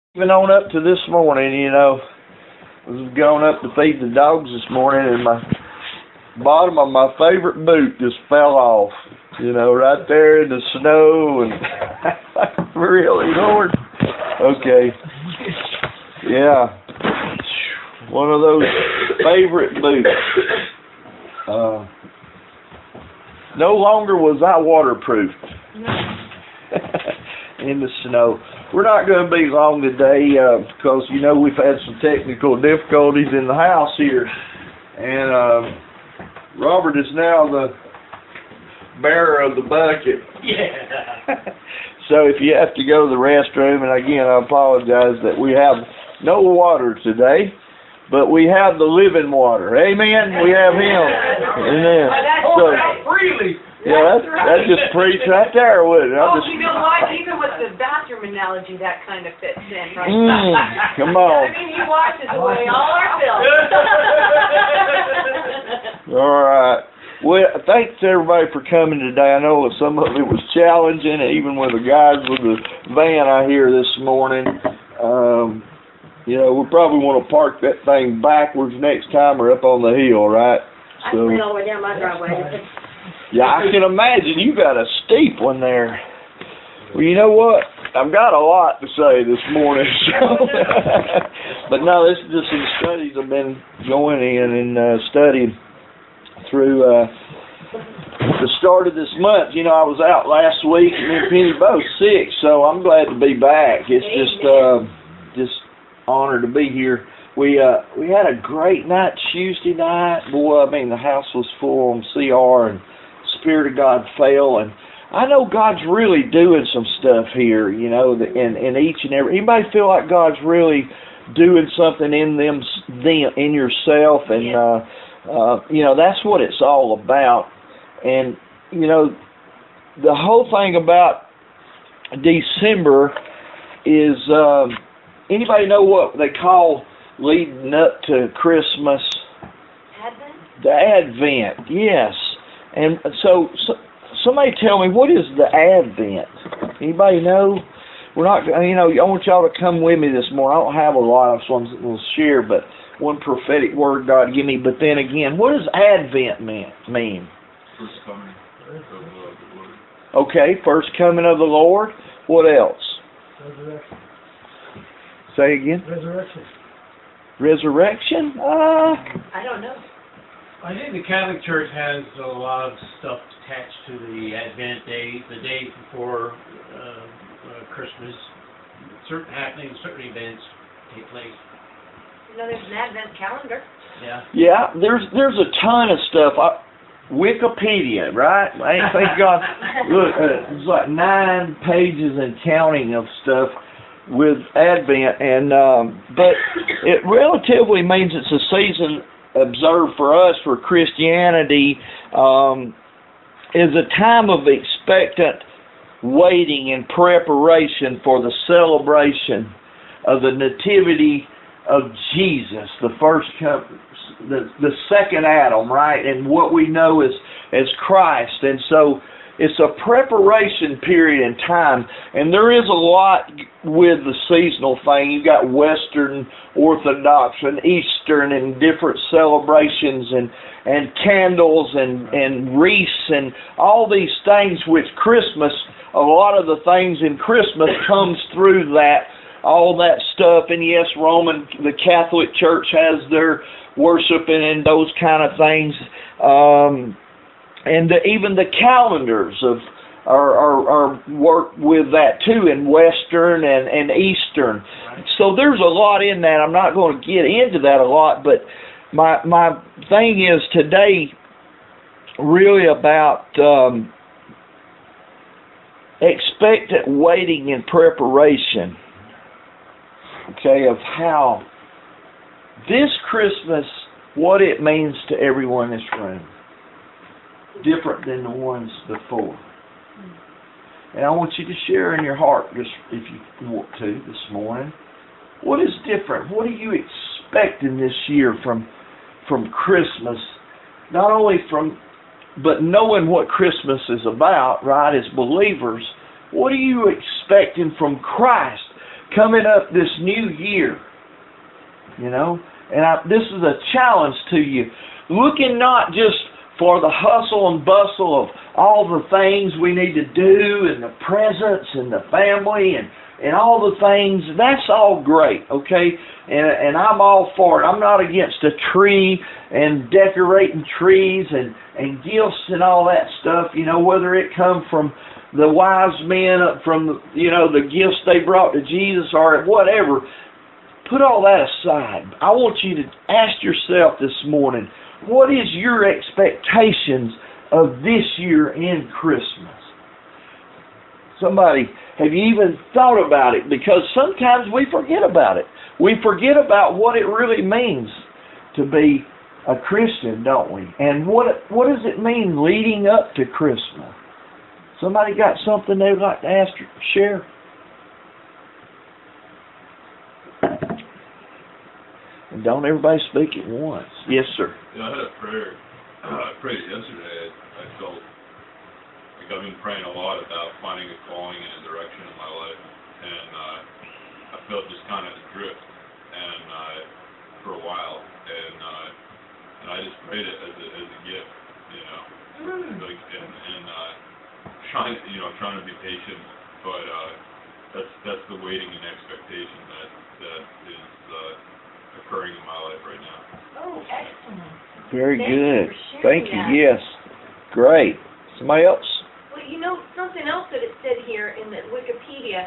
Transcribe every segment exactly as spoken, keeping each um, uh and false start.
Even on up to this morning, you know, I was going up to feed the dogs this morning, and my bottom of my favorite boot just fell off, you know, right there in the snow, and really, Lord? Okay. Yeah. One of those favorite boots. Uh, no longer was I waterproof in the snow. We're not going to be long today uh, because, you know, we've had some technical difficulties in the house here. And uh, Robert is now the bearer of the bucket. Yeah. So if you have to go to the restroom, and again, I apologize that we have no water today, but we have the living water. Amen? We have Him. Amen. So, freely. yeah, that's, that's just preach right there, wouldn't it? Oh, just, you know what? Even with the bathroom analogy, that kind of fits in, right? Mm, come on. I mean, He washes away all our filth. All right. Well, thanks everybody for coming today. I know some of it was challenging, even with the guys with the van I hear this morning. Um, you know, we probably want to park that thing backwards next time or up on the hill, right? I so, went all the way down my driveway. Yeah, I can imagine you got a steep one there. Well, you know what? I've got a lot to say this morning. So but no, this is just some studies I've been going in and uh, studying through uh, the start of this month. You know, I was out last week and me and Penny both sick, so I'm glad to be back. It's just uh, just honor to be here. We uh, we had a great night Tuesday night. Boy, I mean, the house was full on C R, and Spirit of God fell, and I know God's really doing some stuff here, you know, in, in each and every, anybody feel like God's really doing something in them, them in yourself, and, uh, uh, you know, that's what it's all about. And, you know, the whole thing about December is, um, anybody know what they call leading up to Christmas? Advent? The Advent, yes. And so, so, somebody tell me, what is the Advent? Anybody know? We're not, you know, I want y'all to come with me this morning. I don't have a lot of ones that we'll share, but one prophetic word God give me. But then again, what does Advent mean? mean? First coming of the Lord. Okay, first coming of the Lord. What else? Resurrection. Say again? Resurrection. Resurrection? Uh, I don't know. I think the Catholic Church has a lot of stuff attached to the Advent day, the day before uh, uh, Christmas. Certain happenings, certain events take place. You know, there's an Advent calendar. Yeah. Yeah, there's there's a ton of stuff. I, Wikipedia, right? I thank God. Look, uh, it's like nine pages and counting of stuff with Advent, and um, but it relatively means it's a season observed for us, for Christianity, um, is a time of expectant waiting and preparation for the celebration of the nativity of Jesus, the first, the the second Adam, right? And what we know as as Christ. And so it's a preparation period in time, and there is a lot with the seasonal thing. You've got Western Orthodox and Eastern and different celebrations and, and candles and, and wreaths and all these things, which Christmas, a lot of the things in Christmas comes through that, all that stuff. And yes, Roman, the Catholic Church has their worshiping and those kind of things. Um, And the, even the calendars of are, are, are work with that too, in Western and, and Eastern. Right. So there's a lot in that. I'm not going to get into that a lot, but my my thing is today really about um, expectant waiting and preparation. Okay, of how this Christmas, what it means to everyone in this room. Different than the ones before. And I want you to share in your heart, just if you want to, this morning. What is different? What are you expecting this year from from Christmas? Not only from, but knowing what Christmas is about, right, as believers. What are you expecting from Christ? coming up this new year, you know, and I, this is a challenge to you, looking not just for the hustle and bustle of all the things we need to do and the presents and the family and, and all the things. That's all great, okay? And, and I'm all for it. I'm not against a tree and decorating trees and, and gifts and all that stuff, you know, whether it come from the wise men, from, you know, the gifts they brought to Jesus or whatever. Put all that aside. I want you to ask yourself this morning, what is your expectations of this year in Christmas? Somebody, have you even thought about it? Because sometimes we forget about it. We forget about what it really means to be a Christian, don't we? And what what does it mean leading up to Christmas? Somebody got something they'd like to ask, share? And don't everybody speak at once. Yes, sir. Yeah, I had a prayer. I prayed yesterday. I felt like I've been praying a lot about finding a calling and a direction in my life, and uh, I felt just kind of adrift, and uh, for a while, and uh, and I just prayed it as a as a gift, you know, mm. like and and uh, trying you know trying to be patient, but uh, that's that's the waiting and expectation that that is. Uh, occurring in my life right now. Oh, excellent. Very Thank good. You Thank you. That. Yes. Great. Somebody else? Well, you know, something else that it said here in the Wikipedia,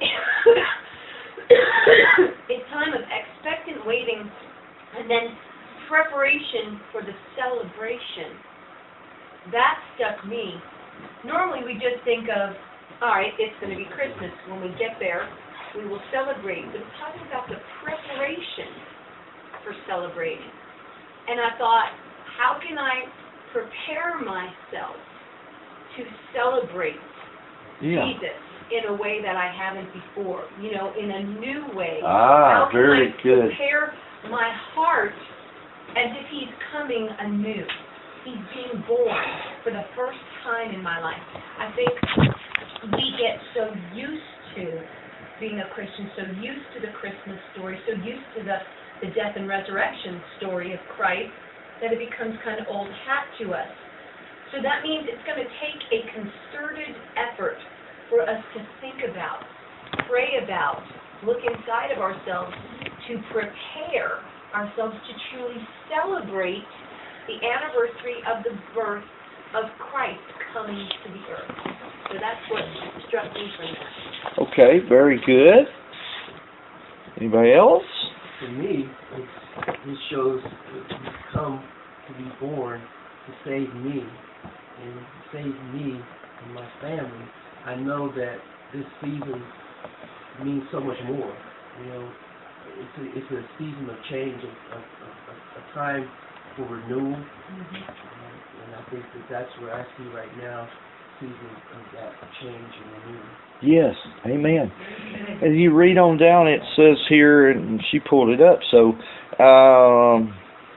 a time of expectant waiting and then preparation for the celebration. That stuck me. Normally we just think of, all right, it's going to be Christmas. When we get there, we will celebrate. But it's talking about the preparation for celebrating. And I thought, how can I prepare myself to celebrate yeah. Jesus in a way that I haven't before? You know, in a new way. Ah, how can very I good. prepare my heart as if He's coming anew? He's being born for the first time in my life. I think we get so used to being a Christian, so used to the Christmas story, so used to the, the death and resurrection story of Christ, that it becomes kind of old hat to us. So that means it's going to take a concerted effort for us to think about, pray about, look inside of ourselves to prepare ourselves to truly celebrate the anniversary of the birth of Christ coming to the earth. So that's what struck me from that. Okay, very good. Anybody else? For me, it's, it shows that He's come to be born to save me, and to save me and my family. I know that this season means so much more. You know, it's a, it's a season of change, a, a, a, a time for renewal, mm-hmm. uh, and I think that that's where I see right now, season of that change and renewal. Yes, amen. As you read on down, it says here, and she pulled it up, so um,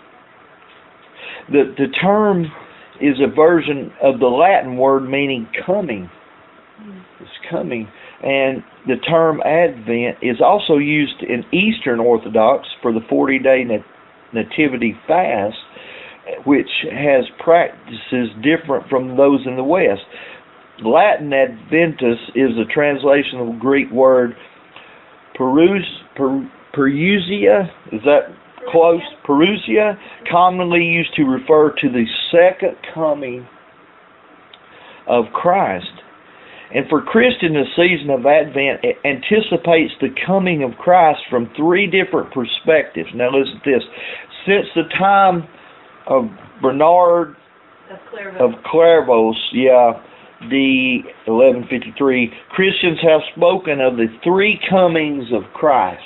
the the term is a version of the Latin word meaning coming. It's coming. And the term Advent is also used in Eastern Orthodox for the forty-day nat- nativity fast, which has practices different from those in the West. Latin Adventus is a translation of the Greek word perus, per, perusia, is that close? Perusia, commonly used to refer to the second coming of Christ. And for Christians, the season of Advent anticipates the coming of Christ from three different perspectives. Now listen to this. Since the time of Bernard of Clairvaux, of Clairvaux, yeah, the eleven fifty-three, Christians have spoken of the three comings of Christ.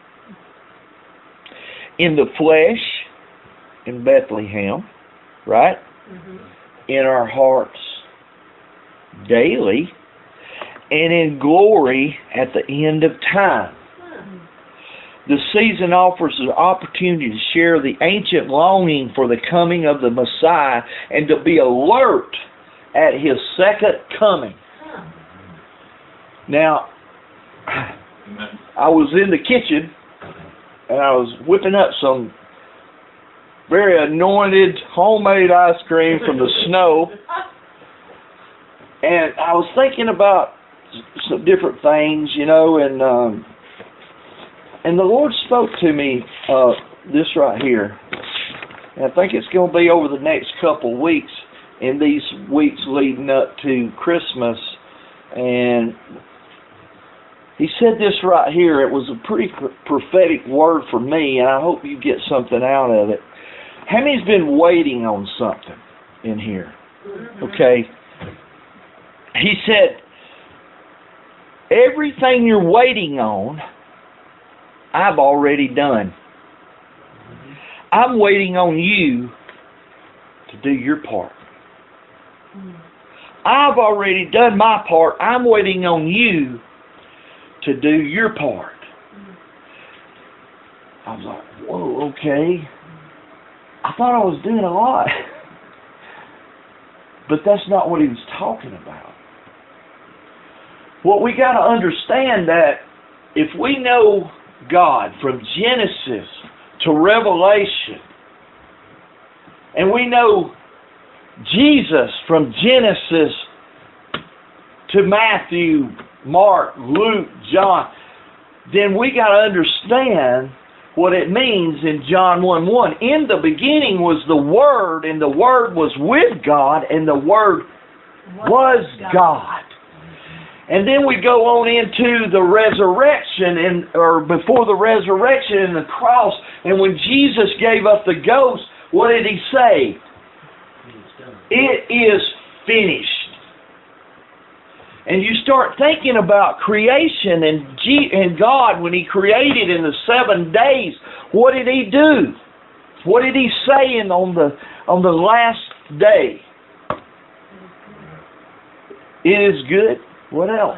In the flesh, in Bethlehem, right? Mm-hmm. In our hearts, daily, and in glory at the end of time. The season offers an opportunity to share the ancient longing for the coming of the Messiah and to be alert at His second coming. Now, Amen. I was in the kitchen, and I was whipping up some very anointed homemade ice cream from the snow, and I was thinking about some different things, you know, and um, and the Lord spoke to me uh, this right here. And I think it's going to be over the next couple of weeks, in these weeks leading up to Christmas. And He said this right here. It was a pretty prophetic word for me, and I hope you get something out of it. How many's been waiting on something in here? Okay. He said, everything you're waiting on, I've already done. I'm waiting on you to do your part. I've already done my part. I'm waiting on you to do your part. I was like, whoa, okay. I thought I was doing a lot. But that's not what he was talking about. What we got to understand that if we know God from Genesis to Revelation, and we know Jesus from Genesis to Matthew, Mark, Luke, John, then we got to understand what it means in John one one. In the beginning was the Word, and the Word was with God, and the Word was God. And then we go on into the resurrection, and or before the resurrection and the cross, and when Jesus gave up the ghost, what did He say? It is finished. And you start thinking about creation and G- and God, when He created in the seven days, what did He do? What did He say in, on the on the last day? It is good. What else?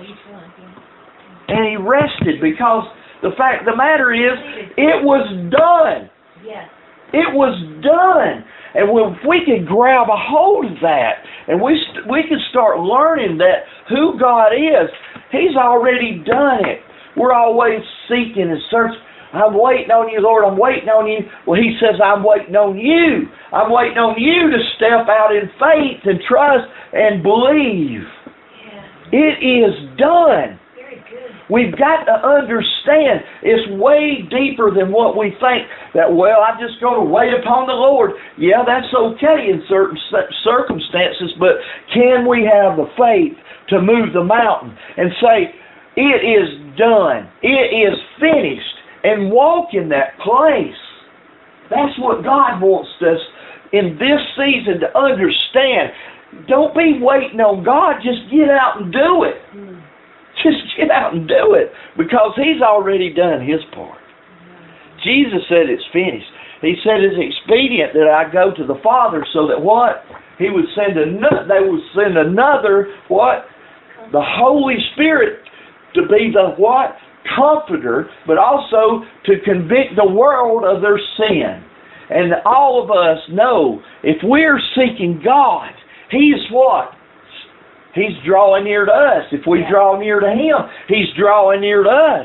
And He rested, because the fact of the matter is, it was done. Yes. It was done. And if we could grab a hold of that, and we st- we could start learning that who God is, He's already done it. We're always seeking and searching. I'm waiting on you, Lord. I'm waiting on you. Well, He says, I'm waiting on you. I'm waiting on you to step out in faith and trust and believe. Yeah. It is done. We've got to understand it's way deeper than what we think. That, well, I'm just going to wait upon the Lord. Yeah, that's okay in certain circumstances, but can we have the faith to move the mountain and say, it is done, it is finished, and walk in that place? That's what God wants us in this season to understand. Don't be waiting on God, just get out and do it. Just get out and do it, because He's already done His part. Jesus said it's finished. He said it's expedient that I go to the Father, so that what? He would send another, they would send another, what? The Holy Spirit to be the what? Comforter, but also to convict the world of their sin. And all of us know, if we're seeking God, He is what? He's drawing near to us. If we yeah. draw near to Him, He's drawing near to us.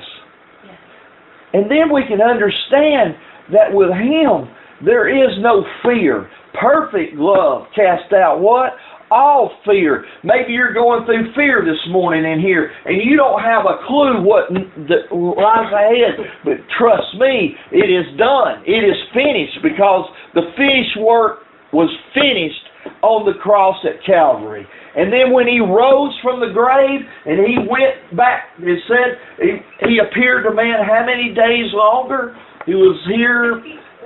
Yeah. And then we can understand that with Him, there is no fear. Perfect love cast out what? All fear. Maybe you're going through fear this morning in here, and you don't have a clue what lies ahead. But trust me, it is done. It is finished, because the finished work was finished on the cross at Calvary. And then when He rose from the grave and He went back, it said He, he appeared to man how many days longer? He was here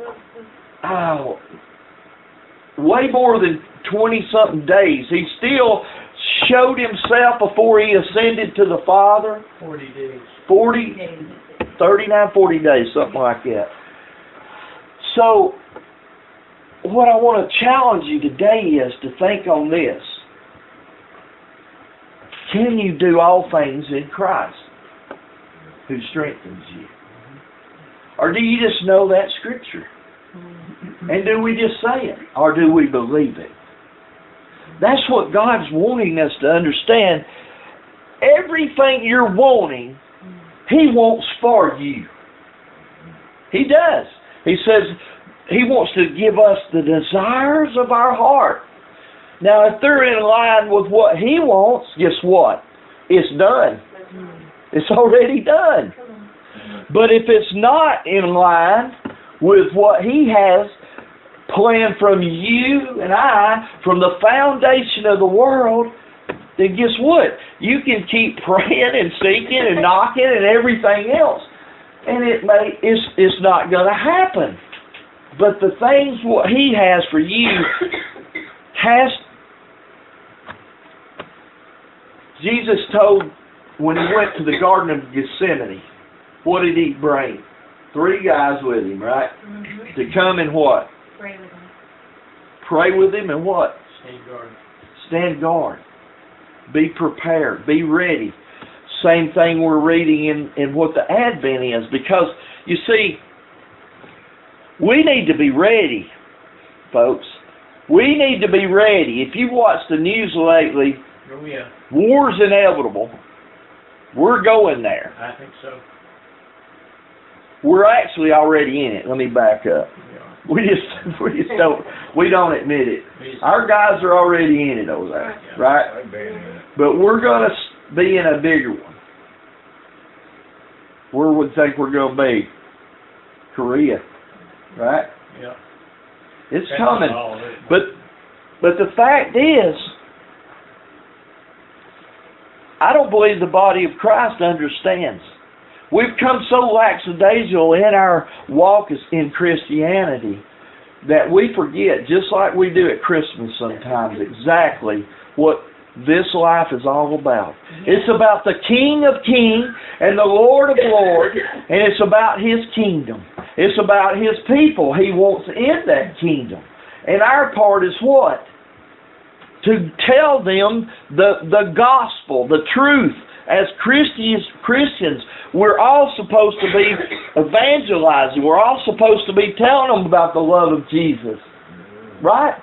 oh, way more than twenty-something days. He still showed Himself before He ascended to the Father. Forty days. Forty, thirty-nine, forty days, something like that. So, what I want to challenge you today is to think on this. Can you do all things in Christ who strengthens you? Or do you just know that Scripture? And do we just say it? Or do we believe it? That's what God's wanting us to understand. Everything you're wanting, He wants for you. He does. He says He wants to give us the desires of our heart. Now, if they're in line with what He wants, guess what? It's done. It's already done. But if it's not in line with what He has planned from you and I, from the foundation of the world, then guess what? You can keep praying and seeking and knocking and everything else, and it may it's it's not going to happen. But the things what He has for you has. Jesus told when He went to the Garden of Gethsemane, what did He bring? Three guys with Him, right? Mm-hmm. To come and what? Pray with Him. Pray with Him and what? Stand guard. Stand guard. Be prepared. Be ready. Same thing we're reading in, in what the Advent is. Because, you see, we need to be ready, folks. We need to be ready. If you've watched the news lately, oh, yeah. War's inevitable. We're going there. I think so. We're actually already in it. Let me back up. Yeah. We just we just don't we don't admit it. Our guys are already in it over there, Yeah. right? But we're going to be in a bigger one. Where would think we're going to be? Korea, right? Yeah. It's That's coming. all of it. But but the fact is, I don't believe the body of Christ understands. We've come so lackadaisical in our walk in Christianity that we forget, just like we do at Christmas sometimes, exactly what this life is all about. It's about the King of Kings and the Lord of Lords, and it's about His kingdom. It's about His people He wants in that kingdom. And our part is what? To tell them the, the gospel, the truth. As Christians, Christians, we're all supposed to be evangelizing. We're all supposed to be telling them about the love of Jesus. Right?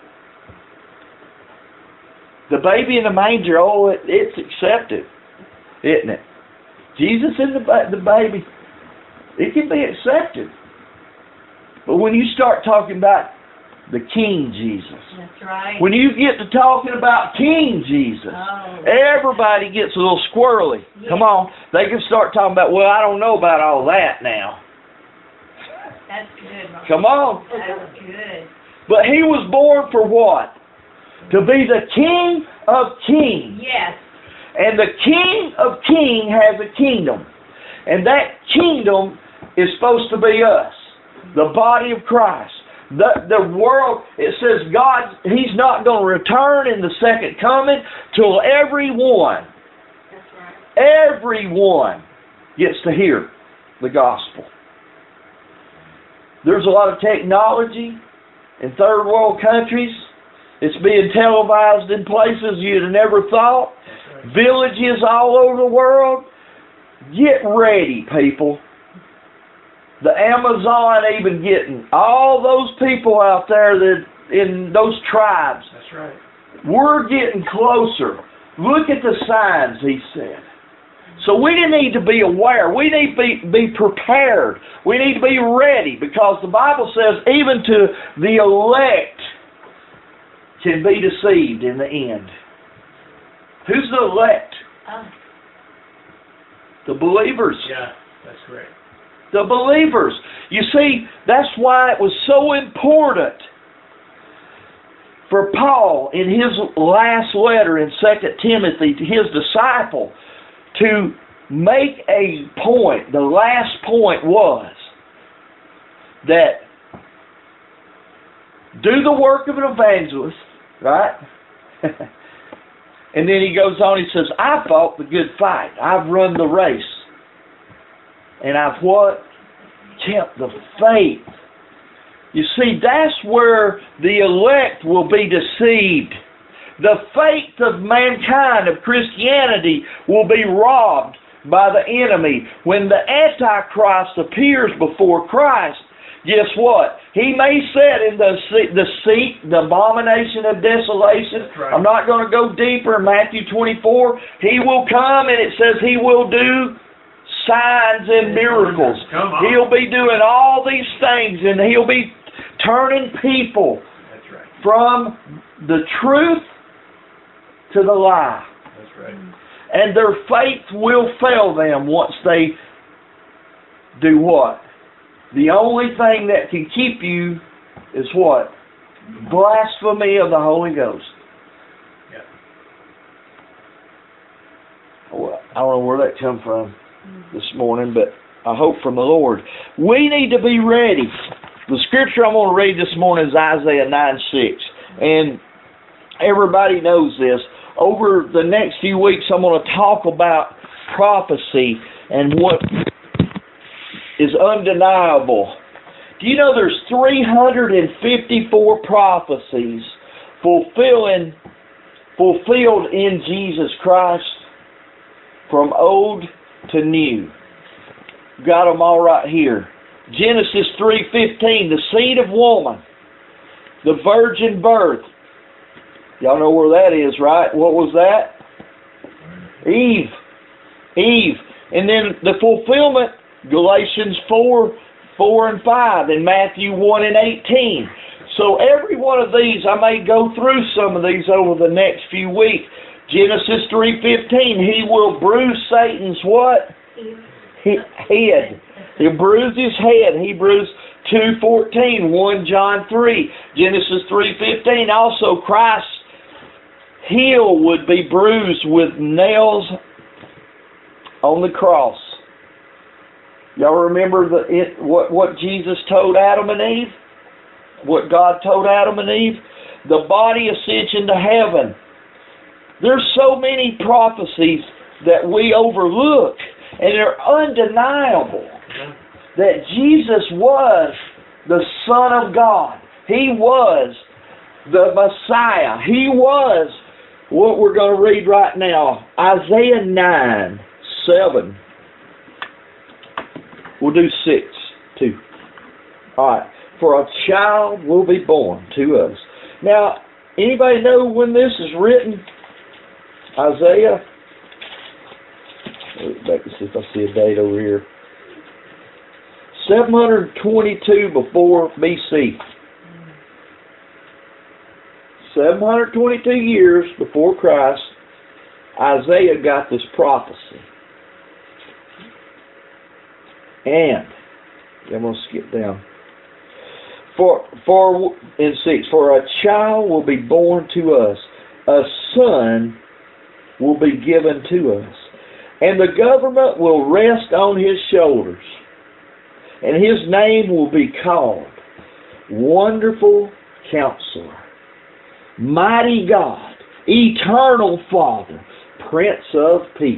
The baby in the manger, oh, it, it's accepted, isn't it? Jesus and the, the baby, it can be accepted. But when you start talking about the King Jesus. That's right. When you get to talking about King Jesus, oh. everybody gets a little squirrely. Yeah. Come on. They can start talking about, well, I don't know about all that now. That's good, Mom. Come on. That's good. But He was born for what? To be the King of Kings. Yes. And the King of Kings has a kingdom. And that kingdom is supposed to be us. The body of Christ. The, the world, it says God, He's not going to return in the second coming till everyone, That's right. everyone gets to hear the gospel. There's a lot of technology in third world countries. It's being televised in places you'd have never thought. Right. Villages all over the world. Get ready, people. The Amazon even getting all those people out there that in those tribes. That's right. We're getting closer. Look at the signs, He said. So we need to be aware. We need to be, be prepared. We need to be ready, because the Bible says even to the elect can be deceived in the end. Who's the elect? Oh. The believers. Yeah, that's correct. The believers. You see, that's why it was so important for Paul in his last letter in Second Timothy to his disciple to make a point. The last point was that do the work of an evangelist, right? And then he goes on, he says, I fought the good fight. I've run the race. And I've what? Kept the faith. You see, that's where the elect will be deceived. The faith of mankind, of Christianity, will be robbed by the enemy. When the Antichrist appears before Christ, guess what? He may sit in the seat, the, seat, the abomination of desolation. That's right. I'm not going to go deeper in Matthew twenty-four. He will come, and it says He will do signs and miracles. Come on. He'll be doing all these things, and He'll be turning people That's right. from the truth to the lie. That's right. And their faith will fail them once they do what? The only thing that can keep you is what? Blasphemy of the Holy Ghost. Yeah. Well, I don't know where that come from this morning, but I hope from the Lord. We need to be ready. The scripture I'm going to read this morning is Isaiah nine six. And everybody knows this. Over the next few weeks, I'm going to talk about prophecy and what is undeniable. Do you know there's three hundred fifty-four prophecies fulfilling, fulfilled in Jesus Christ from old to new? Got them all right here. Genesis three fifteen, the seed of woman, the virgin birth. Y'all know where that is, right? What was that? Eve. Eve. And then the fulfillment, Galatians four, four and five, and Matthew one and eighteen. So every one of these, I may go through some of these over the next few weeks. Genesis three fifteen, He will bruise Satan's what? He, head. He'll bruise his head. Hebrews two fourteen, First John three, Genesis three fifteen. Also, Christ's heel would be bruised with nails on the cross. Y'all remember the, it, what, what Jesus told Adam and Eve? What God told Adam and Eve? The body ascension to heaven. There's so many prophecies that we overlook, and they're undeniable that Jesus was the Son of God. He was the Messiah. He was what we're going to read right now. Isaiah nine, seven. We'll do six, two. Alright. For a child will be born to us. Now, anybody know when this is written? Isaiah? Look back to see if I see a date over here. seven hundred twenty-two before B C. seven hundred twenty-two years before Christ, Isaiah got this prophecy. And, I'm going to skip down. For, for, in six, for a child will be born to us, a son will be given to us, and the government will rest on his shoulders, and his name will be called Wonderful Counselor, Mighty God, Eternal Father, Prince of Peace.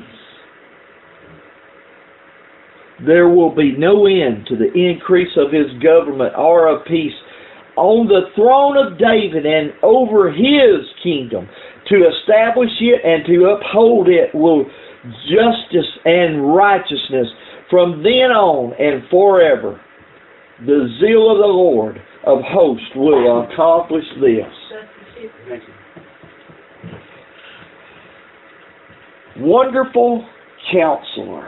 There will be no end to the increase of his government or of peace on the throne of David and over his kingdom, to establish it and to uphold it with justice and righteousness from then on and forever. The zeal of the Lord of hosts will accomplish this. Wonderful Counselor.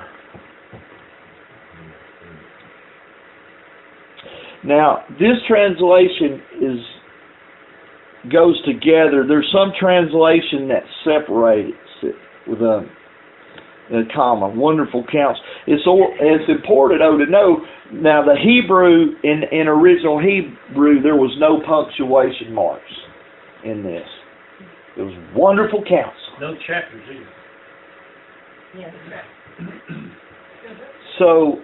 Now, this translation is goes together. There's some translation that separates it with a, a comma. Wonderful Counselor. It's it's important though to know. Now, the Hebrew in in original Hebrew, there was no punctuation marks in this. It was Wonderful Counselor. No chapters either. Yes. So,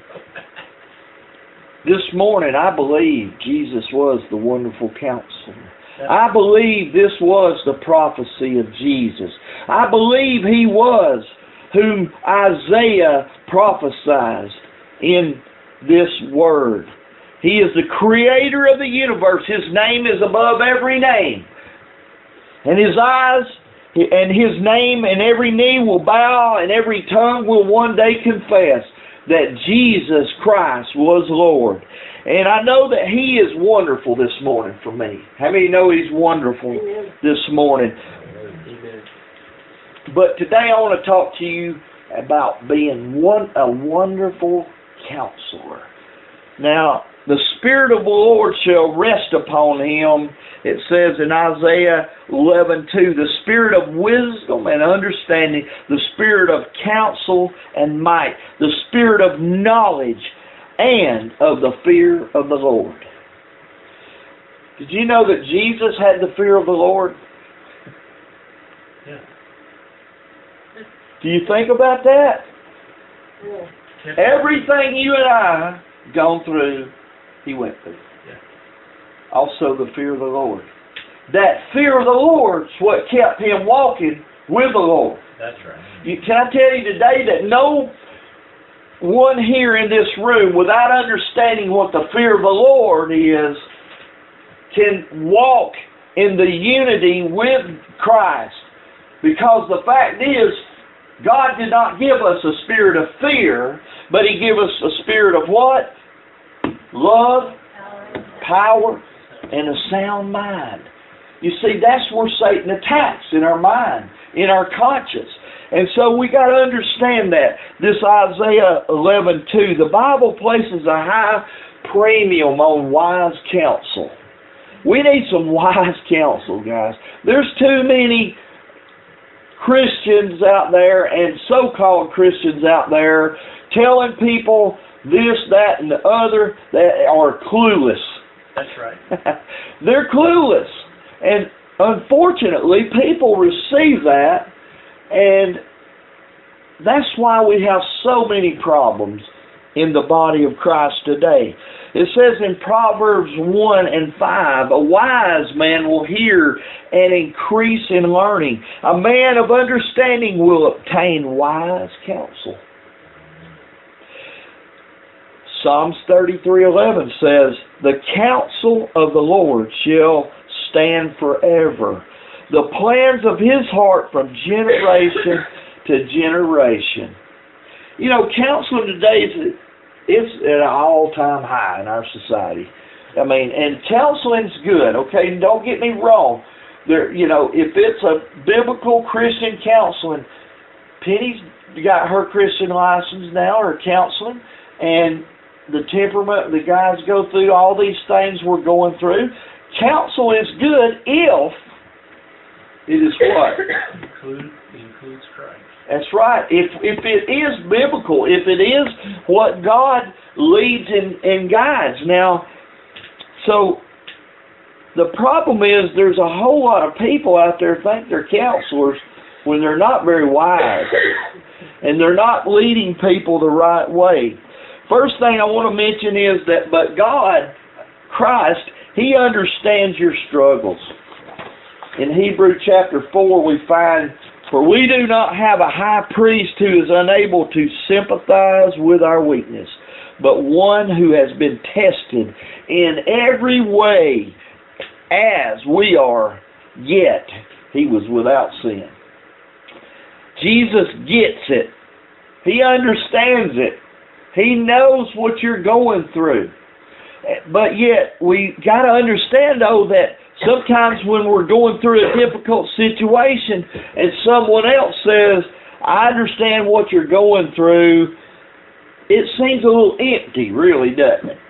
this morning, I believe Jesus was the Wonderful Counselor. I believe this was the prophecy of Jesus. I believe He was whom Isaiah prophesied in this word. He is the Creator of the universe. His name is above every name. And His eyes and His name and every knee will bow and every tongue will one day confess that Jesus Christ was Lord. And I know that He is wonderful this morning for me. How many know He's wonderful this morning? But today I want to talk to you about being one a wonderful counselor. Now, the Spirit of the Lord shall rest upon him. It says in Isaiah eleven two, the Spirit of wisdom and understanding, the Spirit of counsel and might, the Spirit of knowledge and of the fear of the Lord. Did you know that Jesus had the fear of the Lord? Yeah. Do you think about that? Yeah. Everything you and I gone through, he went through. Yeah. Also the fear of the Lord. That fear of the Lord is what kept him walking with the Lord. That's right. You, can I tell you today that no one here in this room, without understanding what the fear of the Lord is, can walk in the unity with Christ. Because the fact is, God did not give us a spirit of fear, but He gave us a spirit of what? Love, power, and a sound mind. You see, that's where Satan attacks, in our mind, in our conscience. And so we got to understand that. This Isaiah eleven two, the Bible places a high premium on wise counsel. We need some wise counsel, guys. There's too many Christians out there and so-called Christians out there telling people this, that, and the other that are clueless. That's right. They're clueless. And unfortunately, people receive that, and that's why we have so many problems in the body of Christ today. It says in Proverbs one and five, a wise man will hear and increase in learning. A man of understanding will obtain wise counsel. Psalms thirty-three eleven says, the counsel of the Lord shall stand forever, the plans of His heart from generation to generation. You know, counseling today is it's at an all-time high in our society. I mean, and counseling's good, okay? Don't get me wrong. There, you know, if it's a biblical Christian counseling, Penny's got her Christian license now, or counseling, and the temperament, the guys go through all these things we're going through. Counsel is good if it is what? Include, includes Christ. That's right. If if it is biblical, if it is what God leads and, and guides. Now, so the problem is there's a whole lot of people out there think they're counselors when they're not very wise. And they're not leading people the right way. First thing I want to mention is that, but God, Christ, He understands your struggles. In Hebrews chapter four we find, for we do not have a high priest who is unable to sympathize with our weakness, but one who has been tested in every way as we are, yet He was without sin. Jesus gets it. He understands it. He knows what you're going through. But yet, we got to understand, though, that sometimes when we're going through a difficult situation and someone else says, I understand what you're going through, it seems a little empty, really, doesn't it?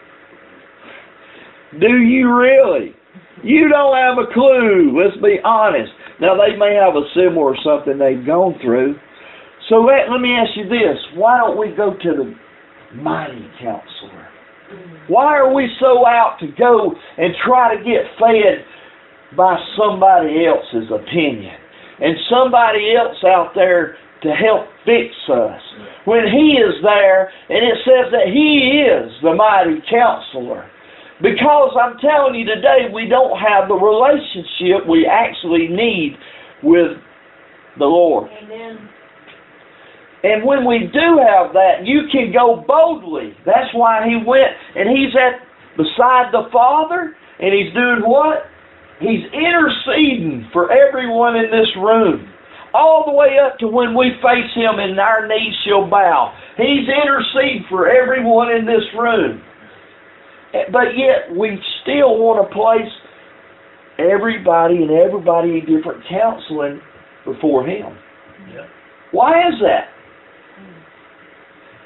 Do you really? You don't have a clue, let's be honest. Now, they may have a similar something they've gone through. So let, let me ask you this. Why don't we go to the mighty counselor? Why are we so out to go and try to get fed by somebody else's opinion and somebody else out there to help fix us when He is there, and it says that He is the mighty counselor? Because I'm telling you today, we don't have the relationship we actually need with the Lord. Amen. And when we do have that, you can go boldly. That's why He went, and He's at beside the Father, and He's doing what? He's interceding for everyone in this room. All the way up to when we face Him and our knees shall bow. He's interceding for everyone in this room. But yet, we still want to place everybody and everybody in different counseling before Him. Yep. Why is that?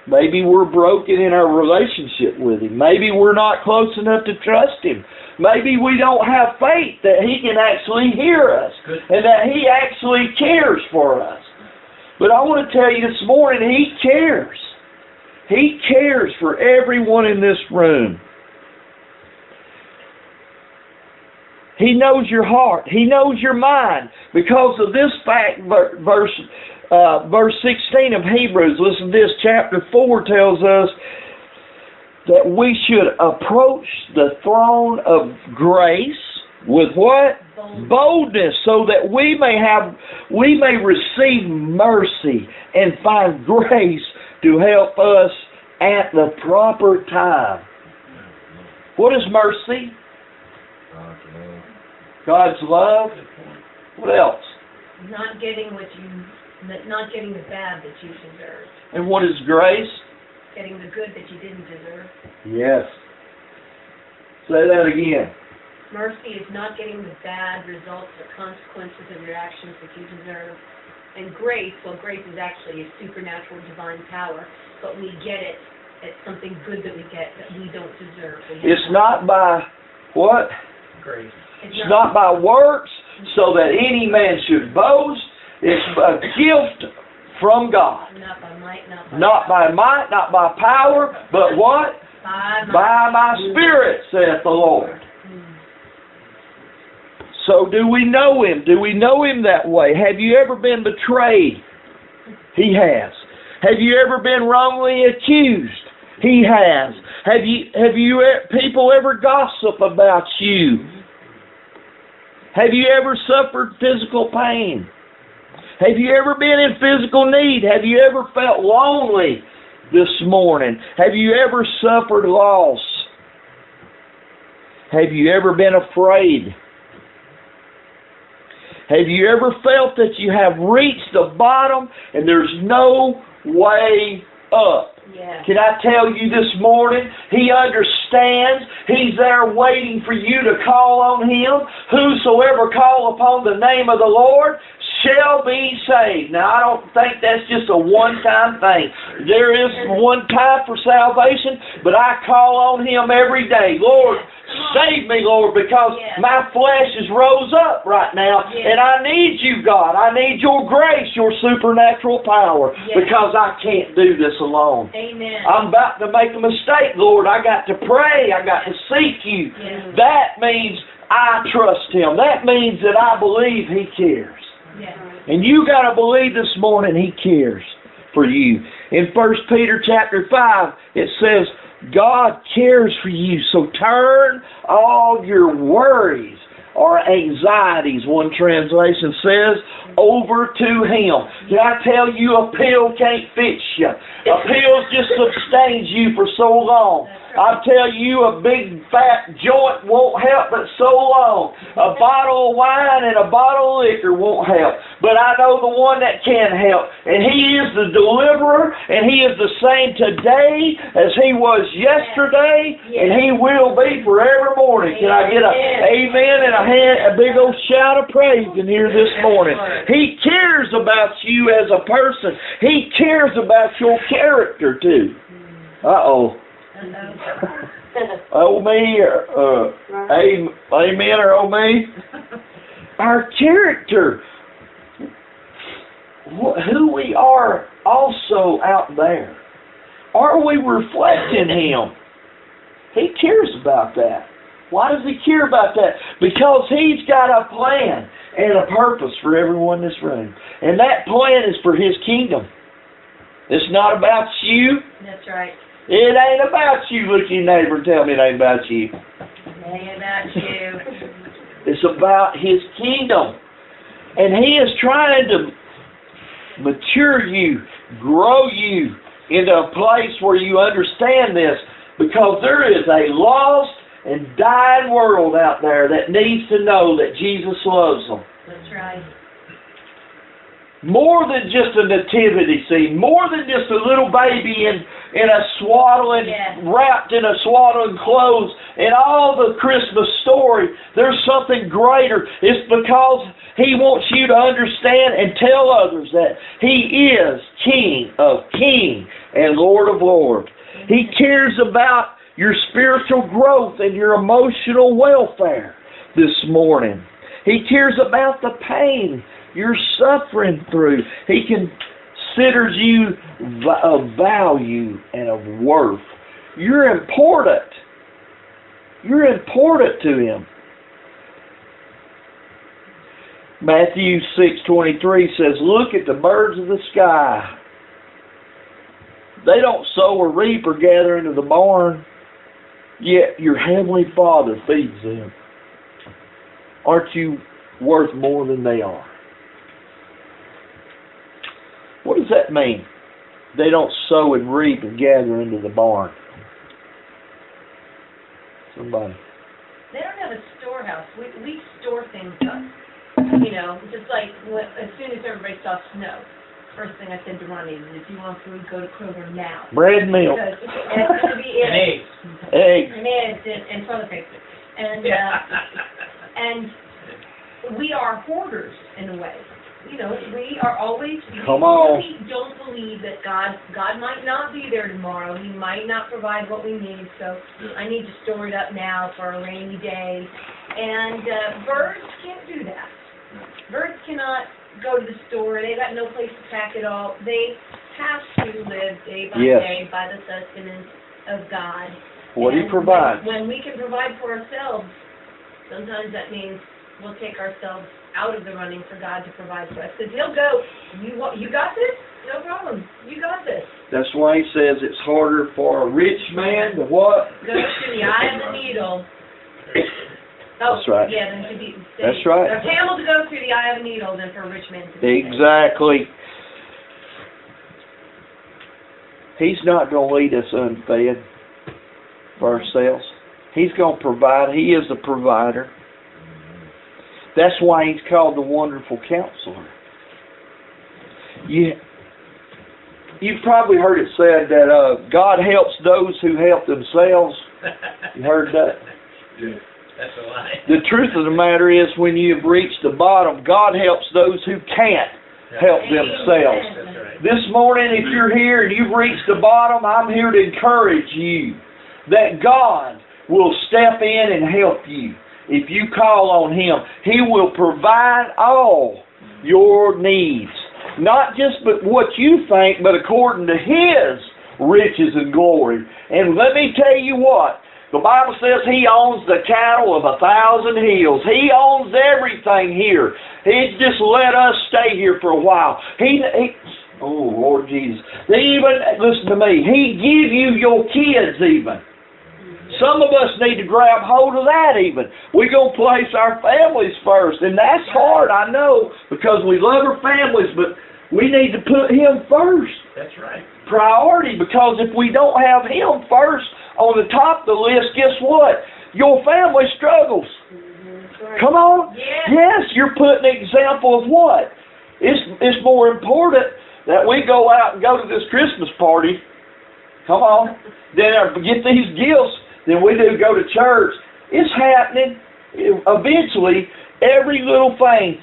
Maybe we're broken in our relationship with Him. Maybe we're not close enough to trust Him. Maybe we don't have faith that He can actually hear us and that He actually cares for us. But I want to tell you this morning, He cares. He cares for everyone in this room. He knows your heart. He knows your mind. Because of this fact, verse uh, verse sixteen of Hebrews, listen to this, chapter four tells us that we should approach the throne of grace with what? Boldness. Boldness, so that we may have, we may receive mercy and find grace to help us at the proper time. What is mercy? God's love. What else? Not getting what you, not getting the bad that you deserve. And what is grace? Getting the good that you didn't deserve. Yes. Say that again. Mercy is not getting the bad results or consequences of your actions that you deserve. And grace, well, grace is actually a supernatural divine power, but we get it. It's something good that we get that we don't deserve. We it's not by what? Grace. It's, it's not, not by works, so that any man should boast. It's a gift from God. Not by might, not by Not by might, not by power, but what? By my, by my Spirit, saith the Lord. So do we know Him? Do we know Him that way? Have you ever been betrayed? He has. Have you ever been wrongly accused? He has. Have you, have you, people ever gossip about you? Have you ever suffered physical pain? Have you ever been in physical need? Have you ever felt lonely this morning? Have you ever suffered loss? Have you ever been afraid? Have you ever felt that you have reached the bottom and there's no way up? Yeah. Can I tell you this morning, He understands. He's there waiting for you to call on Him. Whosoever call upon the name of the Lord shall be saved. Now, I don't think that's just a one-time thing. There is one time for salvation, but I call on Him every day. Lord, save me, Lord, because yeah. my flesh is rose up right now, yeah. and I need you, God. I need your grace, your supernatural power, yeah. because I can't do this alone. Amen. I'm about to make a mistake, Lord. I got to pray. I got to seek you. Yeah. That means I trust Him. That means that I believe He cares. Yeah. And you got to believe this morning He cares for you. In First Peter chapter five, it says, God cares for you, so turn all your worries or anxieties, one translation says, over to Him. Can I tell you, a pill can't fix you. A pill just sustains you for so long. I tell you, a big fat joint won't help but so long. A bottle of wine and a bottle of liquor won't help. But I know the one that can help. And He is the deliverer, and He is the same today as He was yesterday, and He will be forevermore. Can I get a amen and a, hand, a big old shout of praise in here this morning? He cares about you as a person. He cares about your character too. Uh-oh. Oh me, or uh, amen, or oh me. Our character, who we are also out there. Are we reflecting Him? He cares about that. Why does He care about that? Because He's got a plan and a purpose for everyone in this room. And that plan is for His kingdom. It's not about you. That's right. It ain't about you. Look at your neighbor and tell me it ain't about you. It ain't about you. It's about His kingdom. And He is trying to mature you, grow you into a place where you understand this, because there is a lost and dying world out there that needs to know that Jesus loves them. That's right. More than just a nativity scene. More than just a little baby in, in a swaddling, Yes. wrapped in a swaddling clothes and all the Christmas story. There's something greater. It's because He wants you to understand and tell others that He is King of Kings and Lord of Lords. He cares about your spiritual growth and your emotional welfare this morning. He cares about the pain you're suffering through. He considers you of value and of worth. You're important. You're important to Him. Matthew six twenty-three says, "Look at the birds of the sky. They don't sow or reap or gather into the barn, yet your heavenly Father feeds them. Aren't you worth more than they are?" What does that mean? They don't sow and reap and gather into the barn. Somebody. They don't have a storehouse. We we store things up. You know, just like when, as soon as everybody saw snow, first thing I said to Ronnie is, if you want food, go to Kroger now. Bread and milk. Because it's going to be it. And eggs. Eggs. And eggs and, and toilet paper. And, uh, and we are hoarders in a way. You know, we are always, we Come on. really don't believe that God, God might not be there tomorrow. He might not provide what we need, so I need to store it up now for a rainy day. And uh, birds can't do that. Birds cannot go to the store. They got no place to pack it all. They have to live day by Yes. day by the sustenance of God. What do you And provide? When, when we can provide for ourselves, sometimes that means we'll take ourselves out of the running for God to provide for us. Because He'll go, you wa- you got this? No problem. You got this. That's why He says it's harder for a rich man to what? Go to the eye of the needle. Oh, That's right. Yeah, then to be. That's right. For a camel to go through the eye of a needle than for a rich man to be. Exactly. He's not going to lead us unfed for ourselves. He's going to provide. He is the provider. That's why He's called the Wonderful Counselor. You, you've probably heard it said that uh, God helps those who help themselves. You heard that? Yeah. That's a lie. The truth of the matter is, when you've reached the bottom, God helps those who can't help themselves. That's right. This morning, if you're here and you've reached the bottom, I'm here to encourage you that God will step in and help you. If you call on Him, He will provide all your needs. Not just but what you think, but according to His riches and glory. And let me tell you what, the Bible says He owns the cattle of a thousand hills. He owns everything here. He's just let us stay here for a while. He, he oh Lord Jesus. He even, listen to me, He give you your kids even. Some of us need to grab hold of that even. We're going to place our families first. And that's hard, I know, because we love our families, but we need to put Him first. That's right. Priority, because if we don't have Him first on the top of the list, guess what? Your family struggles. Mm-hmm. Come on. Yeah. Yes, you're putting an example of what? It's, it's more important that we go out and go to this Christmas party, come on, then get these gifts than we do go to church. It's happening. Eventually, every little thing,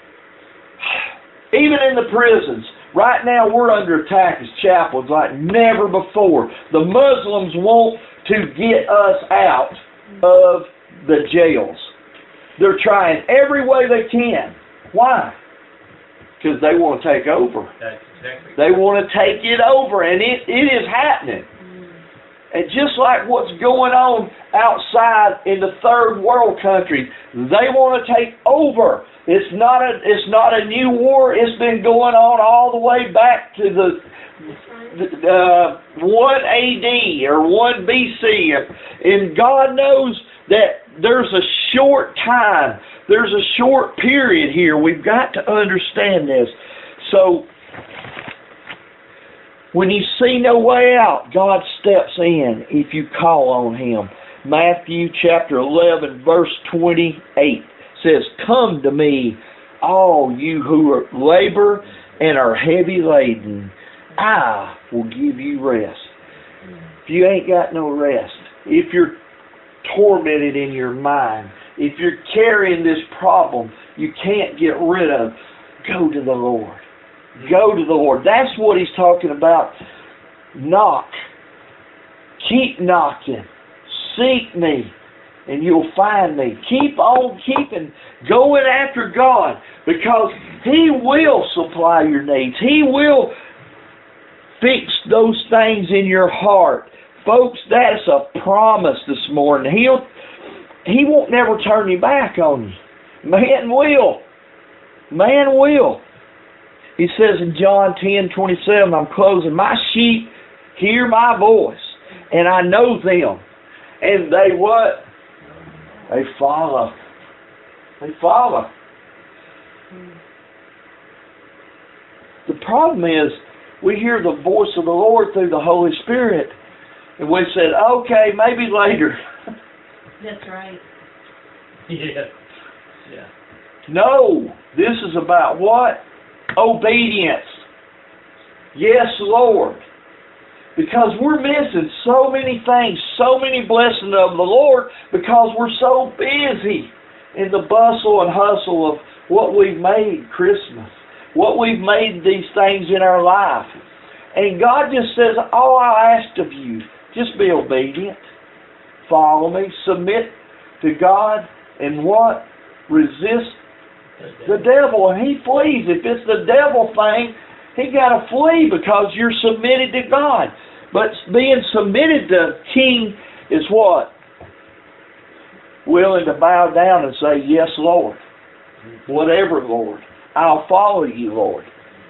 even in the prisons. Right now, we're under attack as chaplains like never before. The Muslims want to get us out of the jails. They're trying every way they can. Why? Because they want to take over. That's exactly. They want to take it over, and it, it is happening. And just like what's going on outside in the third world countries, they want to take over. It's not a it's not a new war. It's been going on all the way back to the uh, one A D or one B C, and God knows that there's a short time, there's a short period here. We've got to understand this. So, when you see no way out, God steps in if you call on Him. Matthew chapter eleven, verse twenty-eight says, "Come to me, all you who are labor and are heavy laden, I will give you rest. If you ain't got no rest, if you're tormented in your mind, if you're carrying this problem you can't get rid of, go to the Lord. Go to the Lord. That's what He's talking about. Knock. Keep knocking. Seek me, and you'll find me. Keep on keeping, going after God, because He will supply your needs. He will fix those things in your heart. Folks, that's a promise this morning. He'll, He won't never turn you back on you. Man will. Man will. He says in John ten twenty-seven, I'm closing, my sheep hear my voice, and I know them. And they what? They follow. They follow. The problem is, we hear the voice of the Lord through the Holy Spirit, and we said, okay, maybe later. That's right. Yeah. Yeah. No, this is about what? Obedience. Yes, Lord. Because we're missing so many things, so many blessings of the Lord, because we're so busy in the bustle and hustle of what we've made Christmas, what we've made these things in our life. And God just says, all I ask of you, just be obedient. Follow me. Submit to God. And what? Resist the devil, and he flees. If it's the devil thing, he got to flee because you're submitted to God. But being submitted to King is what? Willing to bow down and say, yes, Lord. Whatever, Lord. I'll follow you, Lord.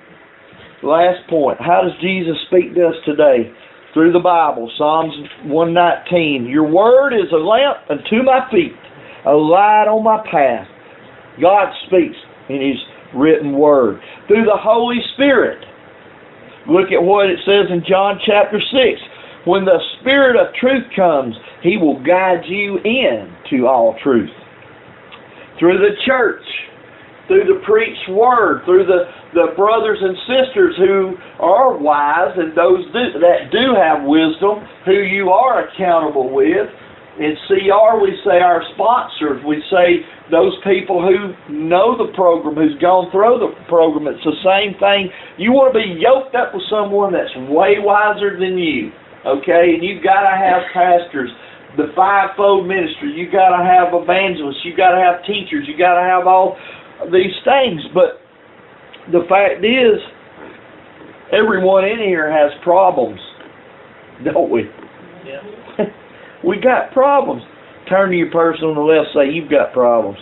Last point. How does Jesus speak to us today? Through the Bible. Psalms one nineteen. Your word is a lamp unto my feet, a light on my path. God speaks in His written word. Through the Holy Spirit. Look at what it says in John chapter six. When the Spirit of truth comes, He will guide you into all truth. Through the church. Through the preached word. Through the, the brothers and sisters who are wise and those do, that do have wisdom, who you are accountable with. In C R, we say our sponsors. We say those people who know the program, who's gone through the program. It's the same thing. You want to be yoked up with someone that's way wiser than you, okay? And you've got to have pastors, the fivefold ministry. You've got to have evangelists. You've got to have teachers. You've got to have all these things. But the fact is, everyone in here has problems, don't we? Yeah. We got problems. Turn to your person on the left, say, you've got problems.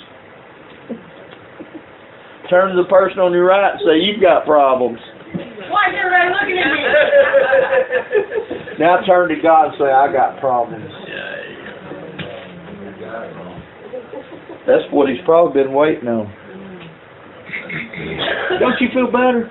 Turn to the person on your right and say, you've got problems. Why is everybody looking at me? Now turn to God and say, I got problems. That's what He's probably been waiting on. Don't you feel better?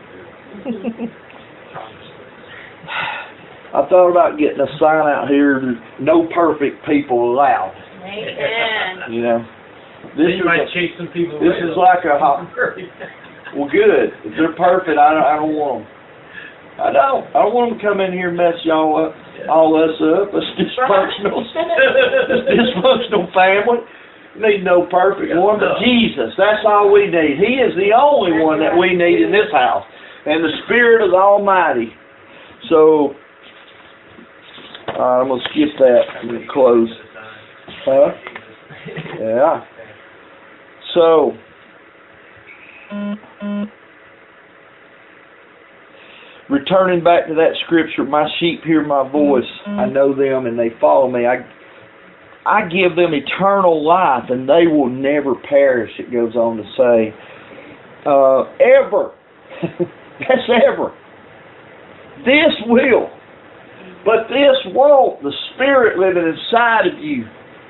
I thought about getting a sign out here, no perfect people allowed. Amen. You know, this you is might a, chase some people this away, is though. like a hot. Well, good. If they're perfect, I don't. I don't want them. I don't. I don't want them to come in here and mess y'all up, Yeah. all us up. It's dysfunctional. It's dysfunctional family. Need no perfect one, but Jesus. That's all we need. He is the only one that we need in this house, and the Spirit of the Almighty. So. Uh, I'm going to skip that. I'm going to close. Huh? Yeah. So, returning back to that scripture, my sheep hear my voice. I know them and they follow me. I, I give them eternal life and they will never perish, it goes on to say. Uh, ever. That's ever. This will. But this won't. The Spirit living inside of you.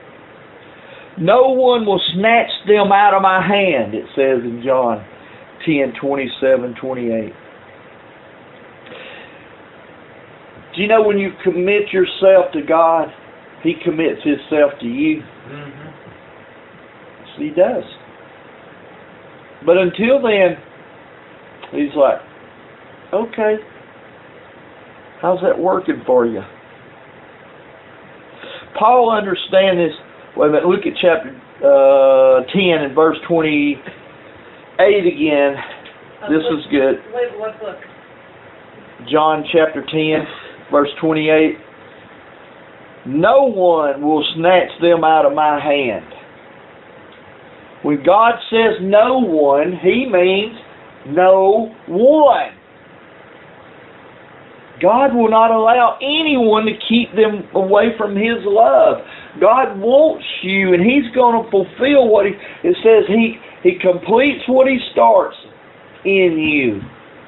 No one will snatch them out of my hand, it says in John ten, twenty-seven, twenty-eight. Do you know when you commit yourself to God, He commits Himself to you? Mm-hmm. So He does. But until then, He's like, Okay. How's that working for you? Paul understand this. Wait a minute, look at chapter uh, ten and verse twenty-eight again. Uh, This look, is good. Wait, what book? John chapter ten, verse twenty-eight. No one will snatch them out of my hand. When God says no one, He means no one. God will not allow anyone to keep them away from His love. God wants you, and He's going to fulfill what He... It says He, he completes what He starts in you.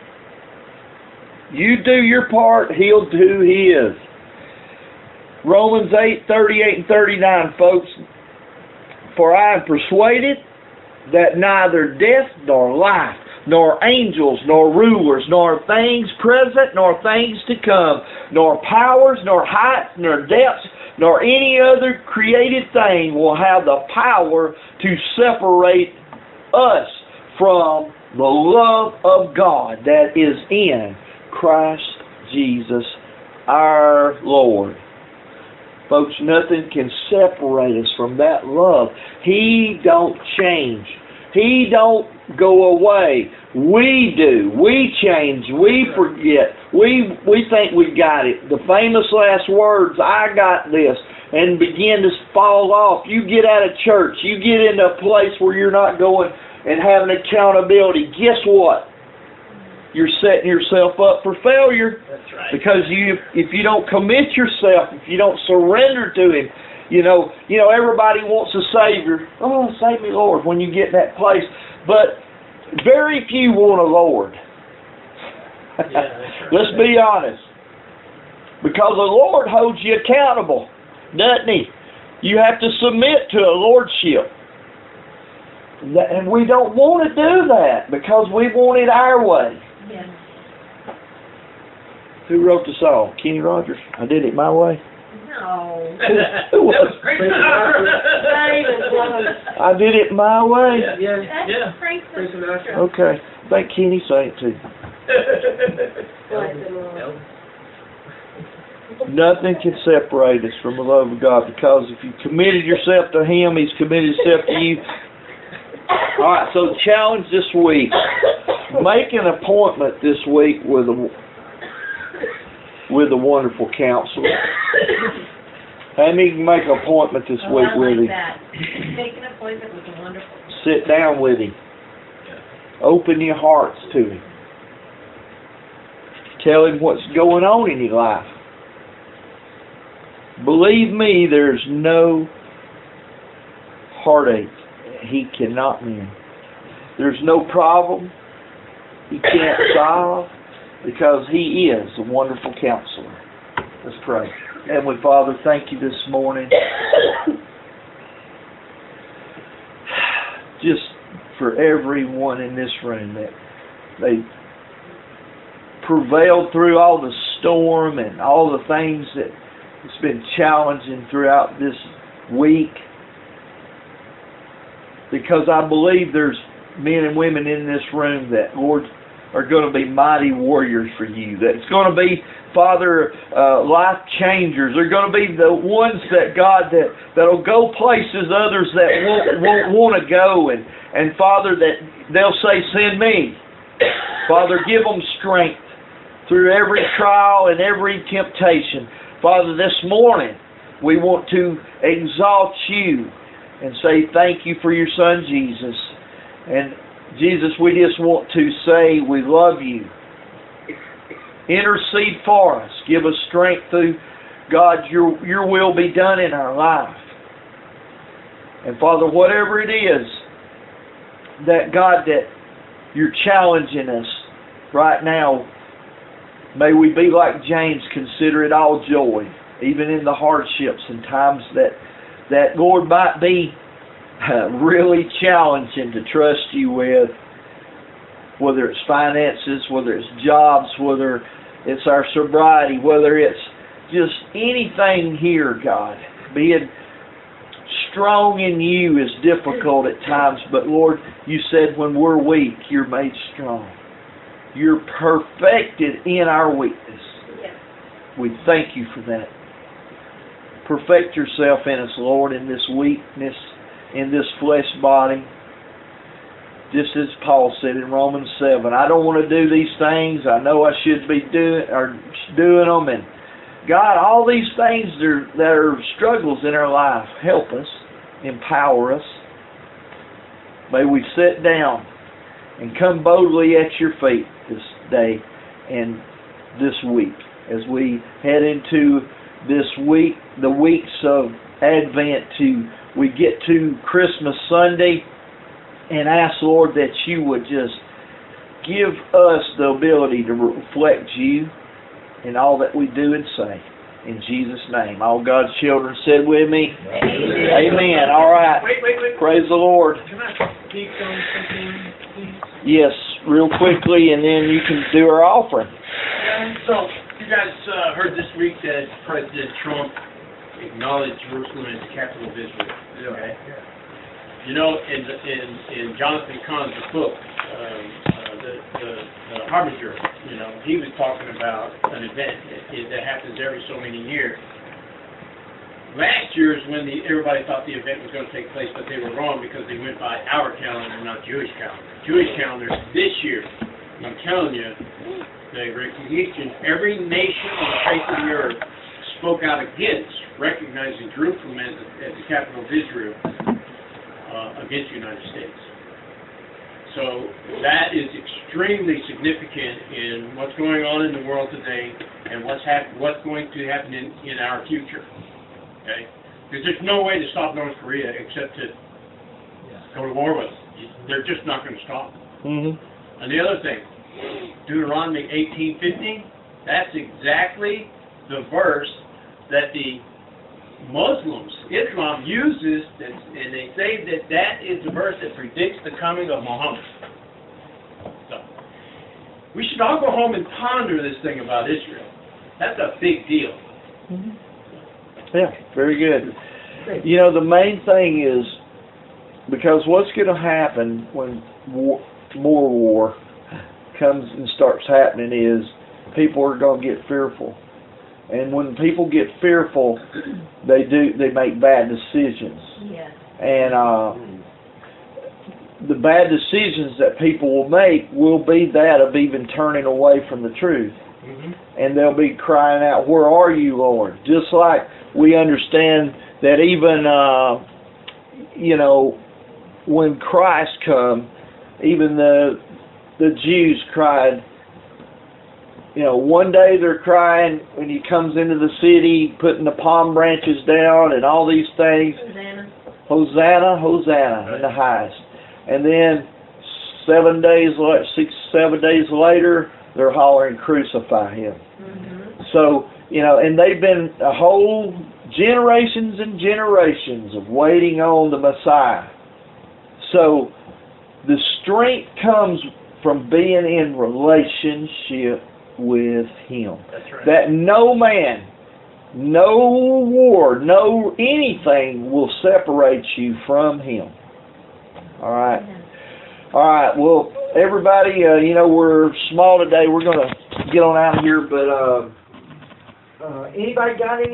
You do your part, He'll do His. Romans eight, thirty-eight and thirty-nine, folks. For I am persuaded that neither death nor life, nor angels, nor rulers, nor things present, nor things to come, nor powers, nor heights, nor depths, nor any other created thing will have the power to separate us from the love of God that is in Christ Jesus our Lord. Folks, nothing can separate us from that love. He don't change. He don't go away. We do. We change. We forget. We we think we got it. The famous last words, I got this, and begin to fall off. You get out of church. You get into a place where you're not going and having accountability. Guess what? You're setting yourself up for failure. That's right. Because you, if you don't commit yourself, if you don't surrender to Him, you know, you know, everybody wants a Savior. Oh, save me, Lord, when you get in that place. But very few want a Lord. Yeah, that's right. Let's be honest. Because the Lord holds you accountable, doesn't He? You have to submit to a Lordship. And we don't want to do that because we want it our way. Yes. Who wrote the song? Kenny Rogers. I did it my way. No. Who was? That was Frank Sinatra. Not even close. I did it my way. Yeah. That's Yeah. Frank Frank Sinatra. Sinatra. Okay. I think Kenny sang it too. Bless the Lord. Elvis. Nothing can separate us from the love of God because if you committed yourself to Him, He's committed Himself to you. All right, so challenge this week. Make an appointment this week with a with a wonderful counselor. Have me make an appointment this Oh, week I with like him. that. Make an appointment with a wonderful. Sit down with him. Open your hearts to him. Tell him what's going on in your life. Believe me, there's no heartache He cannot mend. There's no problem He can't solve because He is a wonderful counselor. Let's pray. Heavenly Father, thank You this morning. Just for everyone in this room that they prevailed through all the storm and all the things that it's been challenging throughout this week. Because I believe there's men and women in this room that, Lord, are going to be mighty warriors for You. That's going to be, Father, uh, life changers. They're going to be the ones that, God, that, that'll go places others that won't, won't want to go. And, and, Father, that they'll say, send me. Father, give them strength through every trial and every temptation. Father, this morning, we want to exalt You and say thank You for Your Son, Jesus. And Jesus, we just want to say we love You. Intercede for us. Give us strength through, God, Your, your will be done in our life. And Father, whatever it is that, God, that You're challenging us right now, may we be like James, consider it all joy, even in the hardships and times that, that Lord, might be uh, really challenging to trust You with, whether it's finances, whether it's jobs, whether it's our sobriety, whether it's just anything here, God. Being strong in You is difficult at times, but Lord, You said when we're weak, You're made strong. You're perfected in our weakness. Yes. We thank you for that. Perfect yourself in us, Lord, in this weakness, in this flesh body. Just as Paul said in Romans seven, I don't want to do these things. I know I should be doing or doing them. And God, all these things that are, that are struggles in our life, help us, empower us. May we sit down and come boldly at your feet this day and this week as we head into this week, the weeks of Advent to we get to Christmas Sunday, and ask, Lord, that you would just give us the ability to reflect you in all that we do and say. In Jesus' name. All God's children said with me, Amen. Amen. All right. Wait, wait, wait. Praise the Lord. Can I speak on something, please? Yes, real quickly, and then you can do our offering. Yeah, so, you guys uh, heard this week that President Trump acknowledged Jerusalem as the capital of Israel. Okay? You know, in in, in Jonathan Cahn's book, um, uh, the, the, the Harbinger, you know, he was talking about an event that, that happens every so many years. Last year is when the, everybody thought the event was going to take place, but they were wrong because they went by our calendar, not Jewish calendar. Jewish calendar this year, and I'm telling you, the recognition, every nation on the face of the earth spoke out against recognizing Jerusalem as the, as the capital of Israel. Uh, against the United States. So that is extremely significant in what's going on in the world today and what's hap- what's going to happen in, in our future. Okay? Because there's no way to stop North Korea except to go to war with them. They're just not going to stop. Mm-hmm. And the other thing, Deuteronomy eighteen fifteen, that's exactly the verse that the Muslims, Islam uses, and they say that that is the verse that predicts the coming of Muhammad. So, we should all go home and ponder this thing about Israel. That's a big deal. Mm-hmm. Yeah, very good. You know, the main thing is, because what's going to happen when war, more war comes and starts happening is people are going to get fearful. And when people get fearful, they do they make bad decisions. Yes. And uh, the bad decisions that people will make will be that of even turning away from the truth. Mm-hmm. And they'll be crying out, "Where are you, Lord?" Just like we understand that even, uh, you know, when Christ come, even the the Jews cried. You know, one day they're crying when he comes into the city, putting the palm branches down and all these things. Hosanna. Hosanna, Hosanna in the highest. And then seven days, six, seven days later, they're hollering, "Crucify him." Mm-hmm. So, you know, and they've been a whole generations and generations of waiting on the Messiah. So the strength comes from being in relationship with him. That's right. That no man, no war, no anything will separate you from him. All right. All right. Well, everybody, uh, you know, we're small today. We're going to get on out of here, but uh, uh, anybody got any